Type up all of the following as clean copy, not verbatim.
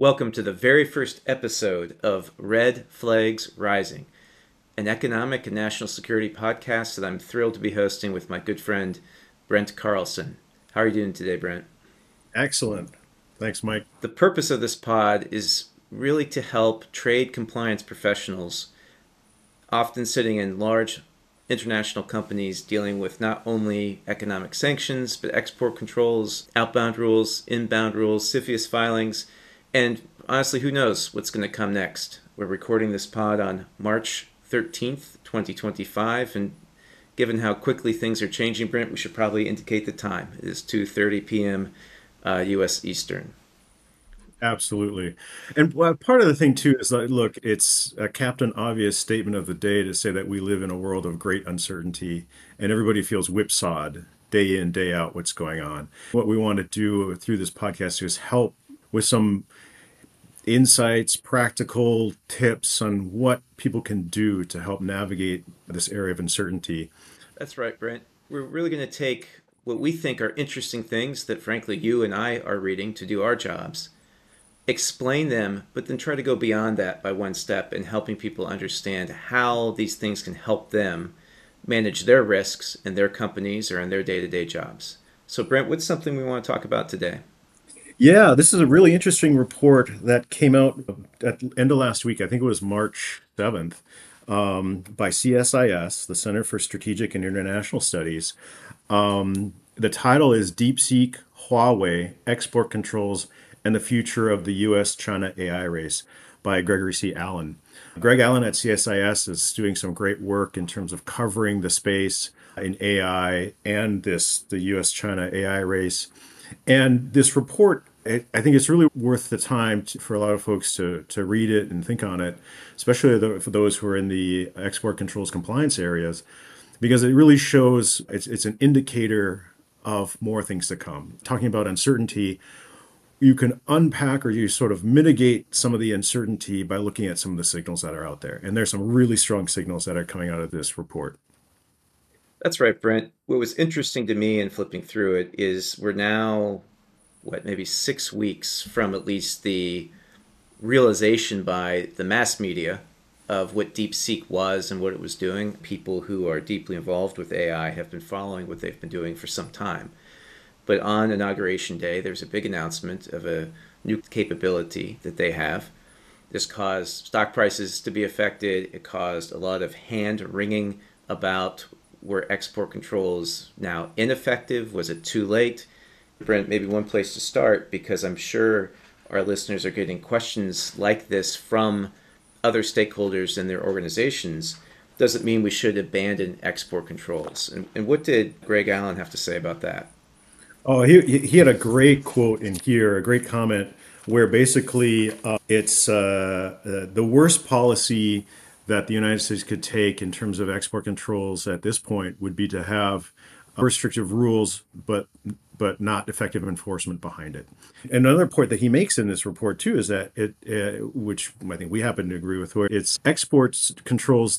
Welcome to the very first episode of Red Flags Rising, an economic and national security podcast that I'm thrilled to be hosting with my good friend Brent Carlson. How are you doing today, Brent? Excellent. Thanks, Mike. The purpose of this pod is really to help trade compliance professionals, often sitting in large international companies dealing with not only economic sanctions, but export controls, outbound rules, inbound rules, CFIUS filings, and honestly, who knows what's going to come next? We're recording this pod on March 13th, 2025, and given how quickly things are changing, Brent, we should probably indicate the time. It is 2:30 p.m. U.S. Eastern. Absolutely. And part of the thing, too, is that, look, it's a Captain Obvious statement of the day to say that we live in a world of great uncertainty and everybody feels whipsawed day in, day out what's going on. What we want to do through this podcast is help with some insights, practical tips on what people can do to help navigate this area of uncertainty. That's right, Brent. We're really going to take what we think are interesting things that, frankly, you and I are reading to do our jobs, explain them, but then try to go beyond that by one step in helping people understand how these things can help them manage their risks in their companies or in their day to day jobs. So, Brent, what's something we want to talk about today? Yeah, this is a really interesting report that came out at the end of last week. I think it was March 7th, by CSIS, the Center for Strategic and International Studies. The title is DeepSeek, Huawei, Export Controls, and the Future of the U.S.-China AI Race by Gregory C. Allen. Greg Allen at CSIS is doing some great work in terms of covering the space in AI and the U.S.-China AI race. And this report, I think it's really worth the time for a lot of folks to read it and think on it, especially for those who are in the export controls compliance areas, because it really shows it's an indicator of more things to come. Talking about uncertainty, you can unpack or you sort of mitigate some of the uncertainty by looking at some of the signals that are out there. And there's some really strong signals that are coming out of this report. That's right, Brent. What was interesting to me in flipping through it is we're now, maybe 6 weeks from at least the realization by the mass media of what DeepSeek was and what it was doing. People who are deeply involved with AI have been following what they've been doing for some time. But on Inauguration Day, there's a big announcement of a new capability that they have. This caused stock prices to be affected. It caused a lot of hand wringing about were export controls now ineffective? Was it too late? Brent, maybe one place to start, because I'm sure our listeners are getting questions like this from other stakeholders in their organizations. Does it mean we should abandon export controls? And what did Greg Allen have to say about that? Oh, he had a great quote in here, a great comment where basically it's the worst policy that the United States could take in terms of export controls at this point would be to have restrictive rules, but not effective enforcement behind it. And another point that he makes in this report too is that which I think we happen to agree with, where it's exports controls.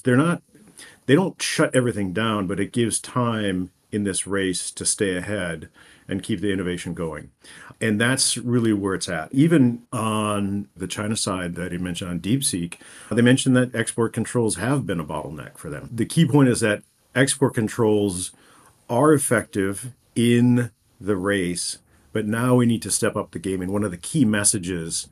They don't shut everything down, but it gives time in this race to stay ahead and keep the innovation going. And that's really where it's at. Even on the China side that he mentioned on DeepSeek, they mentioned that export controls have been a bottleneck for them. The key point is that export controls are effective in the race, but now we need to step up the game. And one of the key messages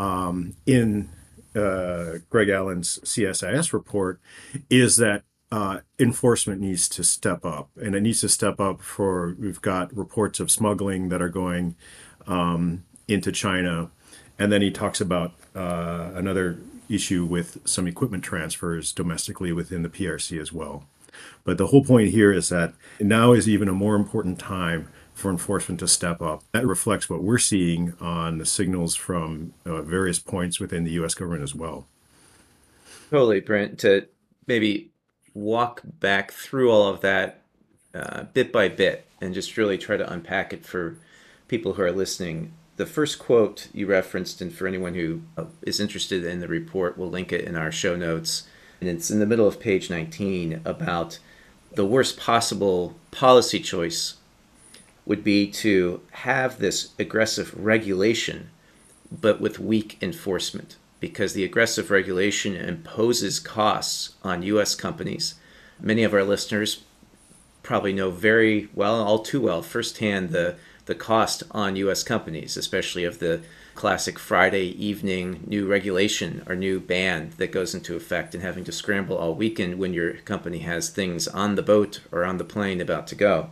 in Greg Allen's CSIS report is that enforcement needs to step up, and it needs to step up for we've got reports of smuggling that are going into China, and then he talks about another issue with some equipment transfers domestically within the PRC as well. But the whole point here is that now is even a more important time for enforcement to step up. That reflects what we're seeing on the signals from various points within the U.S. government as well. Totally, Brent, to maybe walk back through all of that bit by bit and just really try to unpack it for people who are listening. The first quote you referenced, and for anyone who is interested in the report, we'll link it in our show notes. And it's in the middle of page 19 about the worst possible policy choice would be to have this aggressive regulation but with weak enforcement, because the aggressive regulation imposes costs on U.S. companies. Many of our listeners probably know very well, all too well, firsthand the cost on U.S. companies, especially of the classic Friday evening new regulation or new ban that goes into effect and having to scramble all weekend when your company has things on the boat or on the plane about to go.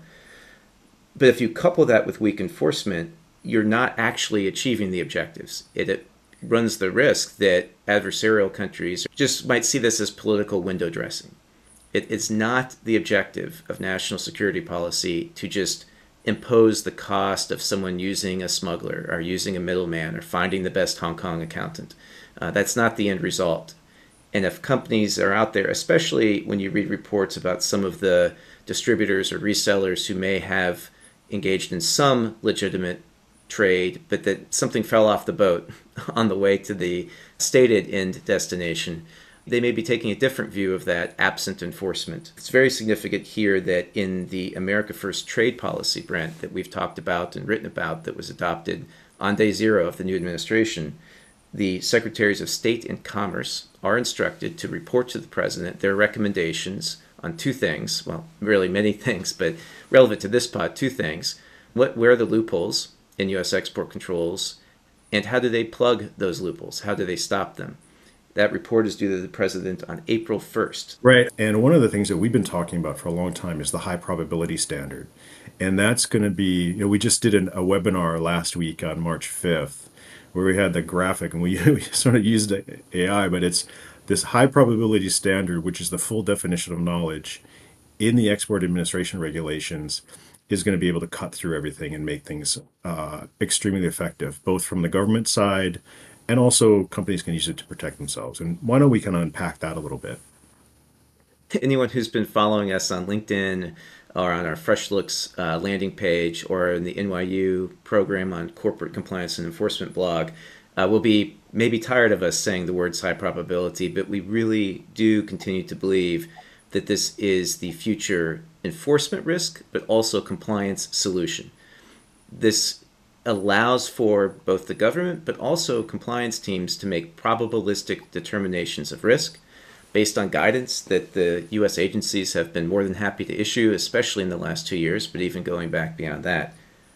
But if you couple that with weak enforcement, you're not actually achieving the objectives. It runs the risk that adversarial countries just might see this as political window dressing. It's not the objective of national security policy to just impose the cost of someone using a smuggler or using a middleman or finding the best Hong Kong accountant. That's not the end result. And if companies are out there, especially when you read reports about some of the distributors or resellers who may have engaged in some legitimate trade, but that something fell off the boat on the way to the stated end destination, they may be taking a different view of that absent enforcement. It's very significant here that in the America First trade policy, Brent, that we've talked about and written about, that was adopted on day zero of the new administration, the secretaries of state and commerce are instructed to report to the president their recommendations on two things. Well, really many things, but relevant to this pod, two things. Where are the loopholes in U.S. export controls, and how do they plug those loopholes? How do they stop them? That report is due to the president on April 1st. Right. And one of the things that we've been talking about for a long time is the high probability standard. And that's going to be, we just did a webinar last week on March 5th where we had the graphic and we sort of used AI, but it's this high probability standard, which is the full definition of knowledge in the export administration regulations, is going to be able to cut through everything and make things extremely effective, both from the government side and also companies can use it to protect themselves. And why don't we kind of unpack that a little bit? Anyone who's been following us on LinkedIn or on our Fresh Looks landing page or in the NYU program on corporate compliance and enforcement blog will be maybe tired of us saying the words high probability, but we really do continue to believe that this is the future enforcement risk, but also compliance solution. This allows for both the government, but also compliance teams to make probabilistic determinations of risk based on guidance that the U.S. agencies have been more than happy to issue, especially in the last 2 years, but even going back beyond that.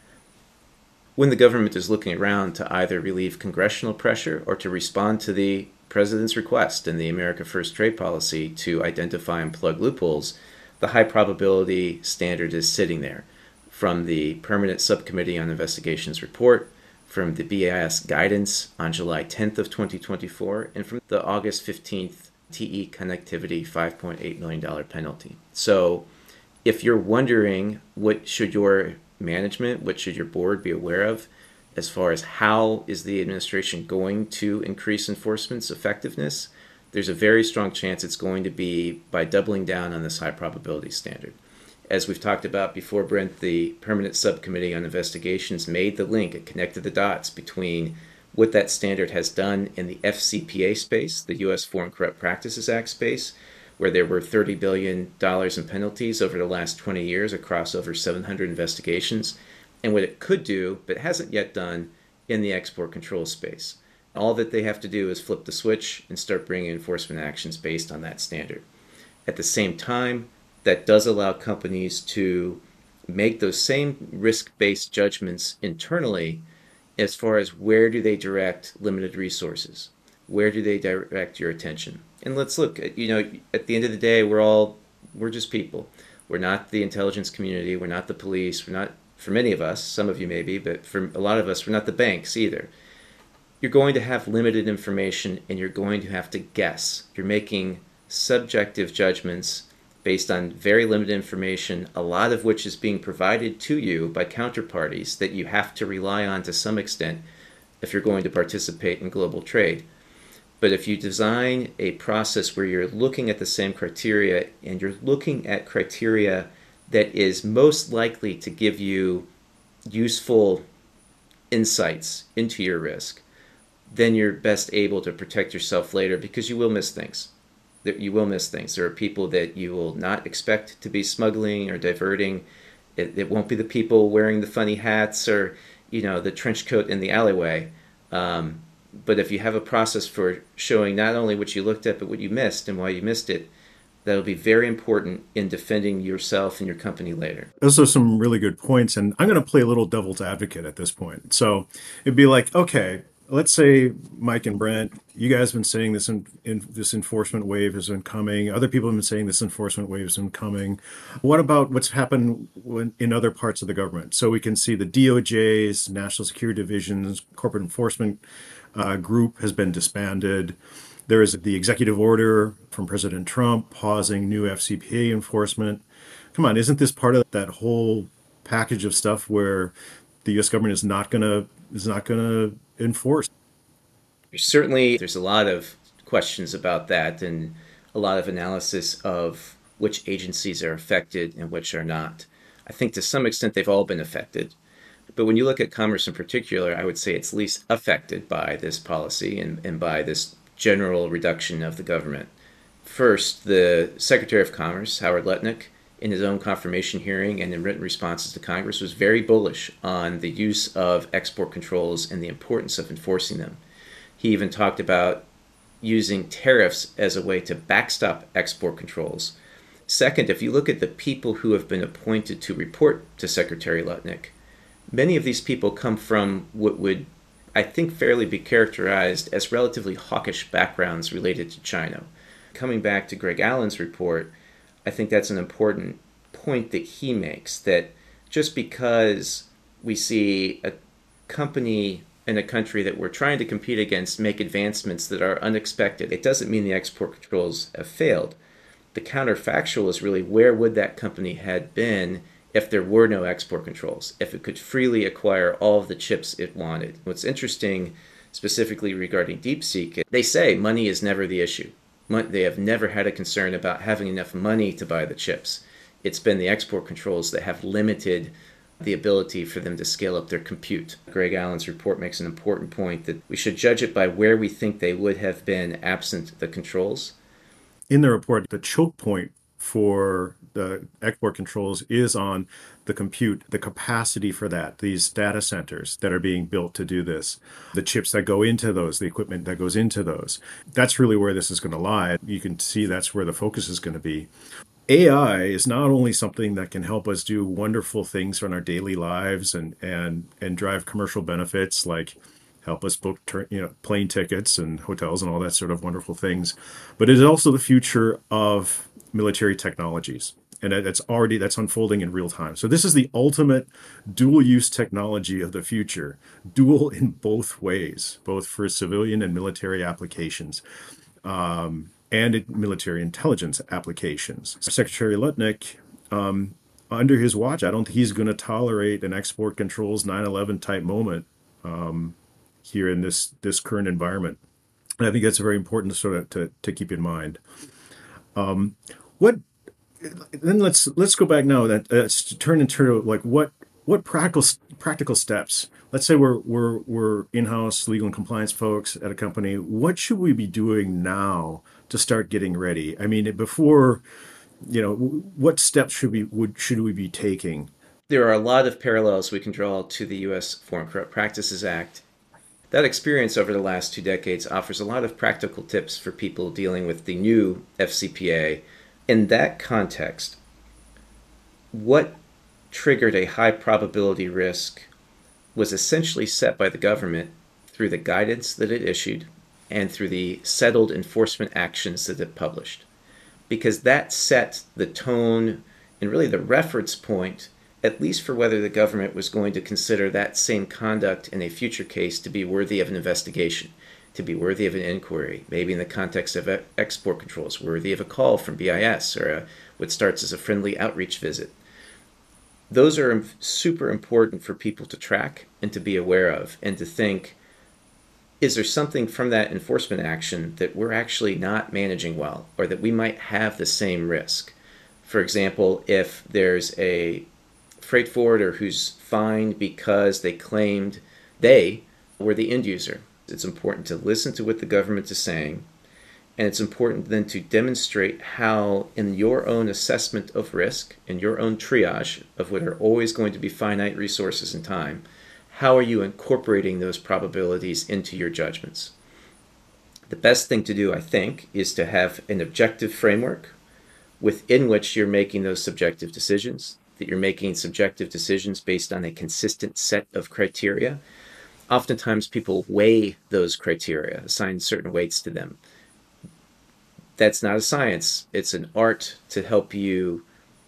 When the government is looking around to either relieve congressional pressure or to respond to the president's request in the America First trade policy to identify and plug loopholes, the high probability standard is sitting there. From the Permanent Subcommittee on Investigations report, from the BIS guidance on July 10th of 2024, and from the August 15th TE Connectivity $5.8 million penalty. So if you're wondering what should your management, what should your board be aware of as far as how is the administration going to increase enforcement's effectiveness, there's a very strong chance it's going to be by doubling down on this high probability standard. As we've talked about before, Brent, the Permanent Subcommittee on Investigations made the link and connected the dots between what that standard has done in the FCPA space, the U.S. Foreign Corrupt Practices Act space, where there were $30 billion in penalties over the last 20 years across over 700 investigations, and what it could do, but hasn't yet done, in the export control space. All that they have to do is flip the switch and start bringing enforcement actions based on that standard. At the same time, that does allow companies to make those same risk-based judgments internally as far as where do they direct limited resources, where do they direct your attention. And let's look at, at the end of the day, we're just people. We're not the intelligence community, we're not the police, we're not, for many of us, some of you maybe, but for a lot of us, we're not the banks either. You're going to have limited information and you're going to have to guess. You're making subjective judgments based on very limited information, a lot of which is being provided to you by counterparties that you have to rely on to some extent if you're going to participate in global trade. But if you design a process where you're looking at the same criteria and you're looking at criteria that is most likely to give you useful insights into your risk, then you're best able to protect yourself later because you will miss things. You will miss things. There are people that you will not expect to be smuggling or diverting. It won't be the people wearing the funny hats or, the trench coat in the alleyway. But if you have a process for showing not only what you looked at, but what you missed and why you missed it, that'll be very important in defending yourself and your company later. Those are some really good points, and I'm going to play a little devil's advocate at this point. So it'd be like, okay, let's say Mike and Brent, you guys have been saying this enforcement wave has been coming. Other people have been saying this enforcement wave has been coming. What about what's happened in other parts of the government? So we can see the DOJ's National Security Division's corporate enforcement group has been disbanded. There is the executive order from President Trump pausing new FCPA enforcement. Come on, isn't this part of that whole package of stuff where the U.S. government is not gonna enforce? Certainly, there's a lot of questions about that and a lot of analysis of which agencies are affected and which are not. I think to some extent they've all been affected. But when you look at commerce in particular, I would say it's least affected by this policy and by this general reduction of the government. First, the Secretary of Commerce, Howard Lutnick, in his own confirmation hearing and in written responses to Congress, was very bullish on the use of export controls and the importance of enforcing them. He even talked about using tariffs as a way to backstop export controls. Second, if you look at the people who have been appointed to report to Secretary Lutnick, many of these people come from what would, I think, fairly be characterized as relatively hawkish backgrounds related to China. Coming back to Greg Allen's report, I think that's an important point that he makes, that just because we see a company in a country that we're trying to compete against make advancements that are unexpected, it doesn't mean the export controls have failed. The counterfactual is really, where would that company had been if there were no export controls, if it could freely acquire all of the chips it wanted. What's interesting, specifically regarding DeepSeek, they say money is never the issue. They have never had a concern about having enough money to buy the chips. It's been the export controls that have limited the ability for them to scale up their compute. Greg Allen's report makes an important point that we should judge it by where we think they would have been absent the controls. In the report, the choke point for the export controls is on the compute, the capacity for that, these data centers that are being built to do this, the chips that go into those, the equipment that goes into those. That's really where this is going to lie. You can see that's where the focus is going to be. AI is not only something that can help us do wonderful things in our daily lives and drive commercial benefits, like help us book plane tickets and hotels and all that sort of wonderful things, but it is also the future of military technologies, and that's unfolding in real time. So this is the ultimate dual use technology of the future, dual in both ways, both for civilian and military applications, and military intelligence applications. Secretary Lutnick, under his watch, I don't think he's going to tolerate an export controls 9/11 type moment here in this current environment. And I think that's very important to keep in mind. What then? Let's go back now. Let's turn into like what practical steps. Let's say we're in-house legal and compliance folks at a company. What should we be doing now to start getting ready? I mean, before, what steps should we be taking? There are a lot of parallels we can draw to the U.S. Foreign Corrupt Practices Act. That experience over the last 2 decades offers a lot of practical tips for people dealing with the new FCPA. In that context, what triggered a high probability risk was essentially set by the government through the guidance that it issued and through the settled enforcement actions that it published. Because that set the tone and really the reference point, at least for whether the government was going to consider that same conduct in a future case to be worthy of an investigation, to be worthy of an inquiry, maybe in the context of export controls, worthy of a call from BIS or what starts as a friendly outreach visit. Those are super important for people to track and to be aware of, and to think, is there something from that enforcement action that we're actually not managing well, or that we might have the same risk? For example, if there's a freight forwarder who's fined because they claimed they were the end user, it's important to listen to what the government is saying, and it's important then to demonstrate how, in your own assessment of risk and your own triage of what are always going to be finite resources and time, how are you incorporating those probabilities into your judgments? The best thing to do, I think, is to have an objective framework within which you're making those subjective decisions, that you're making subjective decisions based on a consistent set of criteria. Oftentimes people weigh those criteria, assign certain weights to them. That's not a science. It's an art to help you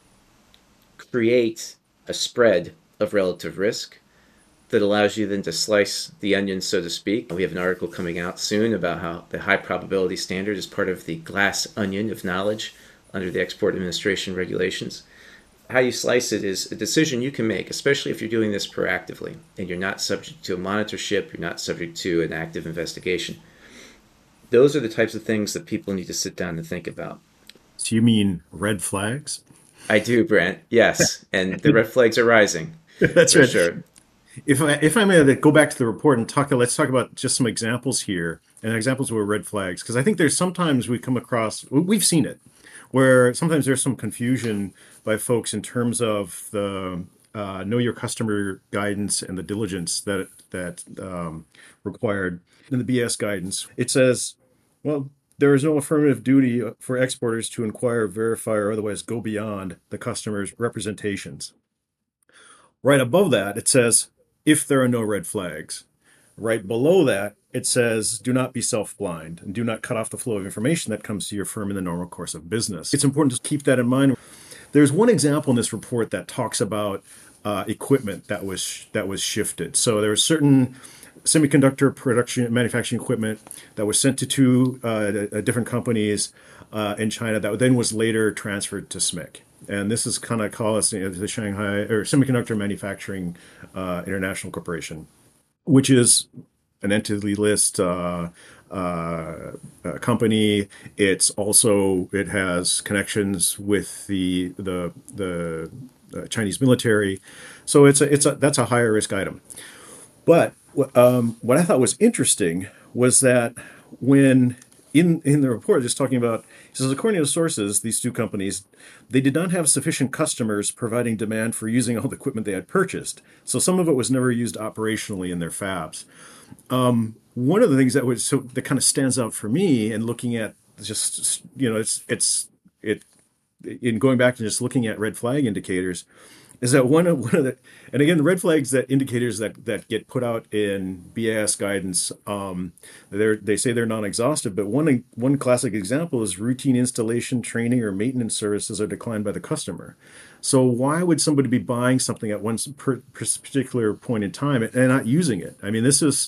create a spread of relative risk that allows you then to slice the onion, so to speak. We have an article coming out soon about how the high probability standard is part of the glass onion of knowledge under the Export Administration regulations. How you slice it is a decision you can make, especially if you're doing this proactively and you're not subject to a monitorship, you're not subject to an active investigation. Those are the types of things that people need to sit down and think about. So you mean red flags? I do, Brent. Yes. And the red flags are rising That's for right. sure. If I may go back to the report and let's talk about just some examples here and examples where red flags, because I think there's sometimes we come across, we've seen it, where sometimes there's some confusion by folks in terms of the know your customer guidance and the diligence that required in the BS guidance. It says, well, there is no affirmative duty for exporters to inquire, verify, or otherwise go beyond the customer's representations. Right above that, it says, if there are no red flags. Right below that, it says, do not be self-blind and do not cut off the flow of information that comes to your firm in the normal course of business. It's important to keep that in mind. There's one example in this report that talks about equipment that was shifted. So there was certain semiconductor production manufacturing equipment that was sent to two different companies in China that then was later transferred to SMIC. And this is kind of called the Shanghai or Semiconductor Manufacturing International Corporation, which is an entity list company. It has connections with the Chinese military, so that's a higher risk item. But what I thought was interesting was that when in the report, just talking about, it says, according to sources, these two companies, they did not have sufficient customers providing demand for using all the equipment they had purchased. So some of it was never used operationally in their fabs. One of the things that kind of stands out for me, and looking at just it in going back and just looking at red flag indicators, is that one of the, and again, the red flags, that indicators that get put out in BIS guidance, they say they're non-exhaustive, but one classic example is routine installation, training, or maintenance services are declined by the customer. So why would somebody be buying something at one particular point in time and not using it? I mean, these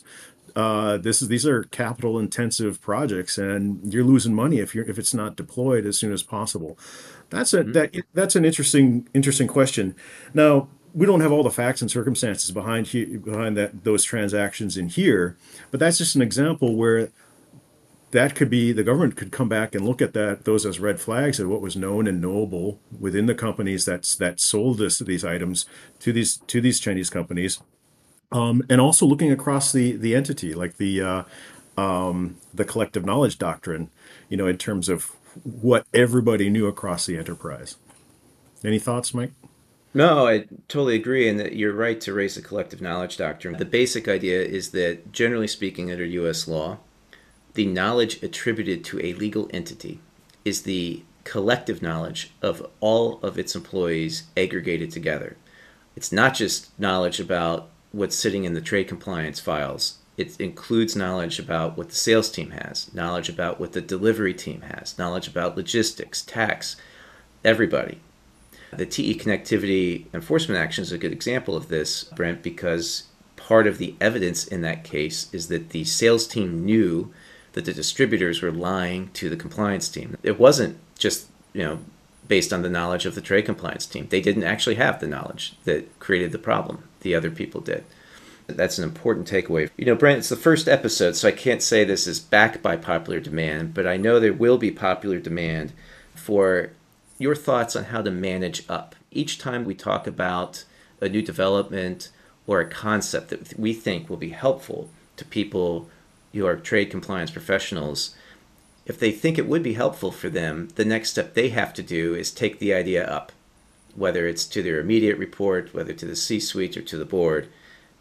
are capital intensive projects, and you're losing money if it's not deployed as soon as possible. That's an interesting question. Now, we don't have all the facts and circumstances behind those transactions in here, but that's just an example where that could be, the government could come back and look at those as red flags of what was known and knowable within the companies that sold these items to these Chinese companies. And also looking across the entity, like the collective knowledge doctrine, in terms of what everybody knew across the enterprise. Any thoughts, Mike? No, I totally agree, and that you're right to raise the collective knowledge doctrine. The basic idea is that, generally speaking, under U.S. law, the knowledge attributed to a legal entity is the collective knowledge of all of its employees aggregated together. It's not just knowledge about what's sitting in the trade compliance files. It includes knowledge about what the sales team has, knowledge about what the delivery team has, knowledge about logistics, tax, everybody. The TE Connectivity Enforcement Action is a good example of this, Brent, because part of the evidence in that case is that the sales team knew that the distributors were lying to the compliance team. It wasn't just, based on the knowledge of the trade compliance team. They didn't actually have the knowledge that created the problem. The other people did. That's an important takeaway. Brent, it's the first episode, so I can't say this is backed by popular demand, but I know there will be popular demand for your thoughts on how to manage up. Each time we talk about a new development or a concept that we think will be helpful to people who are trade compliance professionals, if they think it would be helpful for them, the next step they have to do is take the idea up, whether it's to their immediate report, whether to the C-suite or to the board.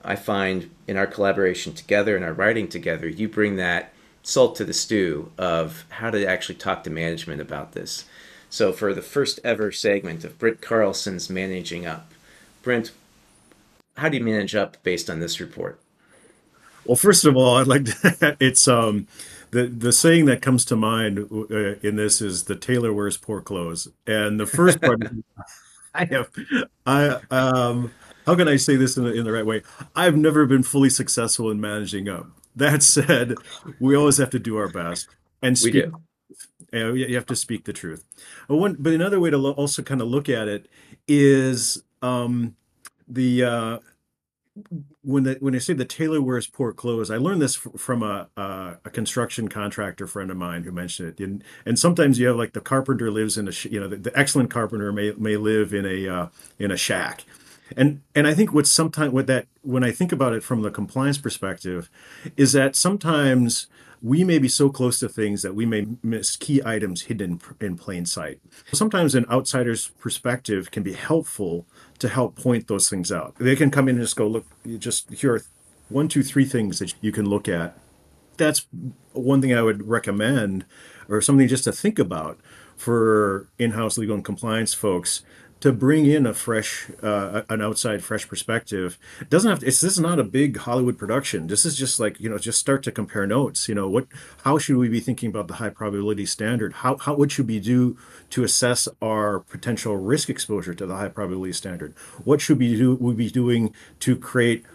I find in our collaboration together and our writing together, you bring that salt to the stew of how to actually talk to management about this. So for the first ever segment of Brent Carlson's Managing Up, Brent, how do you manage up based on this report? Well, first of all, I'd like to, it's the saying that comes to mind in this is the tailor wears poor clothes. And the first part I have I how can I say this in the right way? I've never been fully successful in managing up. That said, we always have to do our best and We speak. do. You have to speak the truth. But another way to also kind of look at it is the when I say the tailor wears poor clothes, I learned this from a construction contractor friend of mine who mentioned it. And sometimes you have like the carpenter lives in the excellent carpenter may live in a shack. And I think when I think about it from the compliance perspective, is that sometimes we may be so close to things that we may miss key items hidden in plain sight. Sometimes an outsider's perspective can be helpful to help point those things out. They can come in and just go, look, here are one, two, three things that you can look at. That's one thing I would recommend, or something just to think about for in-house legal and compliance folks to bring in an outside fresh perspective. It doesn't have to, this is not a big Hollywood production. This is just like, just start to compare notes. How should we be thinking about the high probability standard? What should we do to assess our potential risk exposure to the high probability standard? What should we be doing to create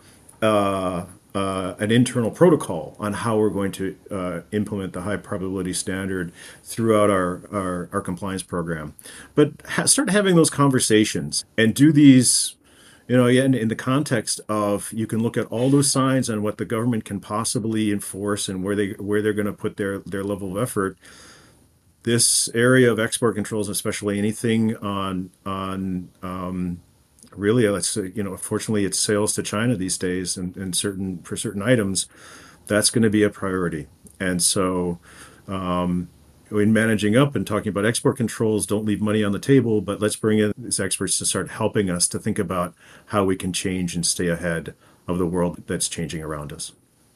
an internal protocol on how we're going to implement the high probability standard throughout our compliance program. But start having those conversations and do these, in the context of you can look at all those signs and what the government can possibly enforce and where they're going to put their level of effort. This area of export controls, especially anything on really, let's say, fortunately, it's sales to China these days, and for certain items, that's going to be a priority. And so, in managing up and talking about export controls, don't leave money on the table, but let's bring in these experts to start helping us to think about how we can change and stay ahead of the world that's changing around us.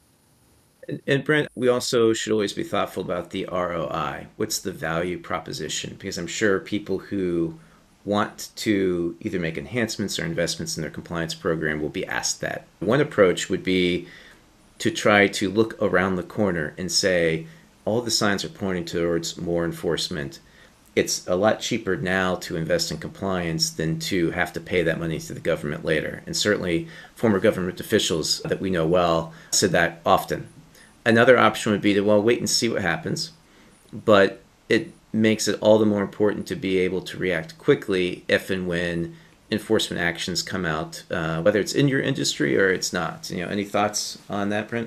And Brent, we also should always be thoughtful about the ROI. What's the value proposition? Because I'm sure people who want to either make enhancements or investments in their compliance program will be asked that. One approach would be to try to look around the corner and say, all the signs are pointing towards more enforcement. It's a lot cheaper now to invest in compliance than to have to pay that money to the government later. And certainly, former government officials that we know well said that often. Another option would be to, well, wait and see what happens. But it makes it all the more important to be able to react quickly if and when enforcement actions come out, whether it's in your industry or it's not. Any thoughts on that, Brent?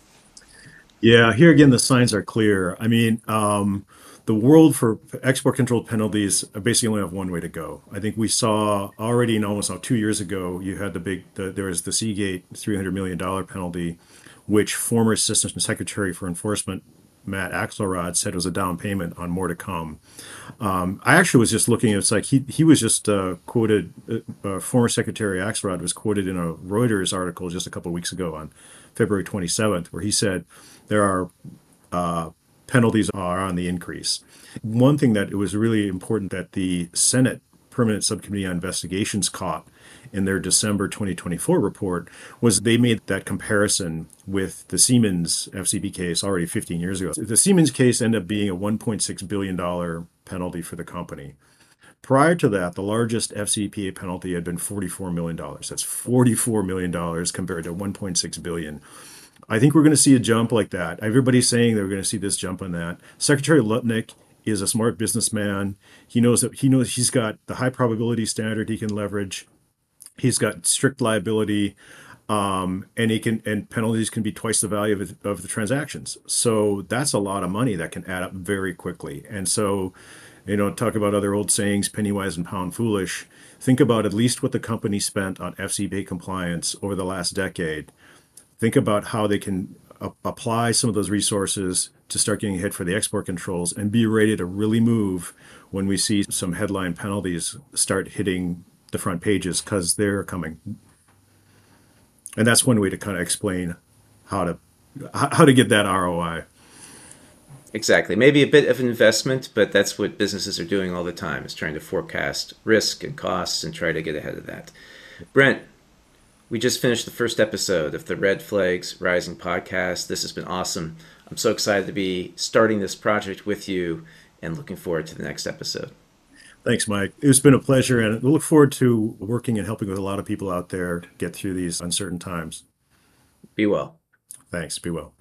Yeah, here again, the signs are clear. I mean, the world for export control penalties basically only have one way to go. I think we saw already in almost now 2 years ago, you had there was the Seagate $300 million penalty, which former Assistant Secretary for Enforcement Matt Axelrod said was a down payment on more to come. I actually was just looking. It's like he was just quoted. Former Secretary Axelrod was quoted in a Reuters article just a couple of weeks ago on February 27th, where he said there are penalties are on the increase. One thing that it was really important that the Senate Permanent Subcommittee on Investigations caught in their December 2024 report was they made that comparison with the Siemens FCP case already 15 years ago. The Siemens case ended up being a $1.6 billion penalty for the company. Prior to that, the largest FCPA penalty had been $44 million. That's $44 million compared to $1.6 billion. I think we're going to see a jump like that. Everybody's saying they're going to see this jump on that. Secretary Lutnick is a smart businessman. He knows he's got the high probability standard he can leverage. He's got strict liability, and penalties can be twice the value of the transactions. So that's a lot of money that can add up very quickly. And so, talk about other old sayings, penny wise and pound foolish. Think about at least what the company spent on FCPA compliance over the last decade. Think about how they can apply some of those resources to start getting hit for the export controls and be ready to really move when we see some headline penalties start hitting the front pages, because they're coming. And that's one way to kind of explain how to how to get that ROI. Exactly. Maybe a bit of investment, but that's what businesses are doing all the time, is trying to forecast risk and costs and try to get ahead of that. Brent, we just finished the first episode of the Red Flags Rising podcast. This has been awesome. I'm so excited to be starting this project with you and looking forward to the next episode. Thanks, Mike. It's been a pleasure, and we look forward to working and helping with a lot of people out there get through these uncertain times. Be well. Thanks. Be well.